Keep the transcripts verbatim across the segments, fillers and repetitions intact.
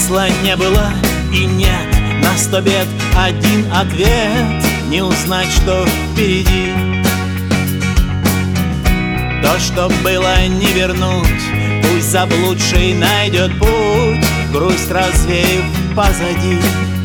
Смысла не было и нет, на сто бед один ответ: не узнать, что впереди. То, что было, не вернуть, пусть заблудший найдет путь, грусть развеяв позади.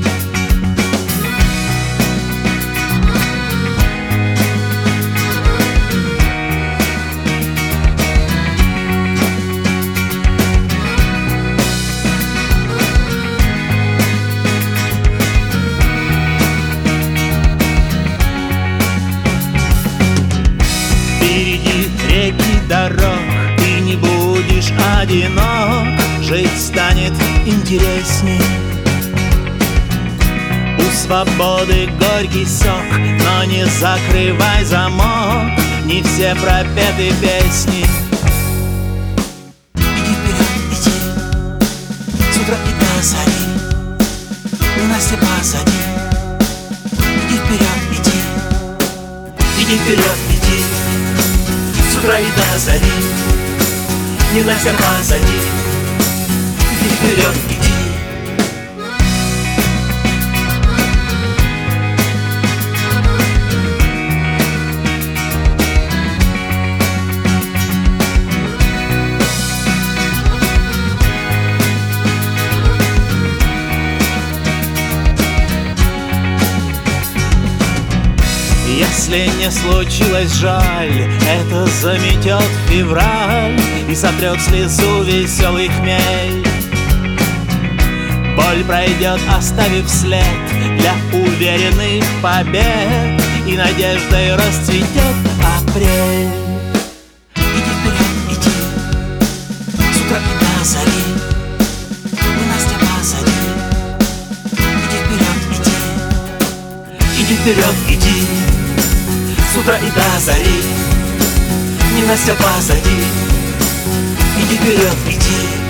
Впереди реки дорог, ты не будешь одинок, жить станет интересней. У свободы горький сок, но не закрывай замок, не все пропеты песни. Иди вперед, иди, с утра и до зари, не Настя позади. Иди вперед, иди, Иди вперед, иди, с утра и до зари, не Настя позади. иди вперед, иди. Если не случилось, жаль, это заметет февраль и сотрет слезу веселый хмель. Боль пройдет, оставив след для уверенных побед, и надеждой расцветет апрель. Иди вперед, иди, с утра и до зари, не Настя позади. Иди вперед, иди, Иди вперед, иди, с утра и до зари, не Настя позади. иди вперед, иди.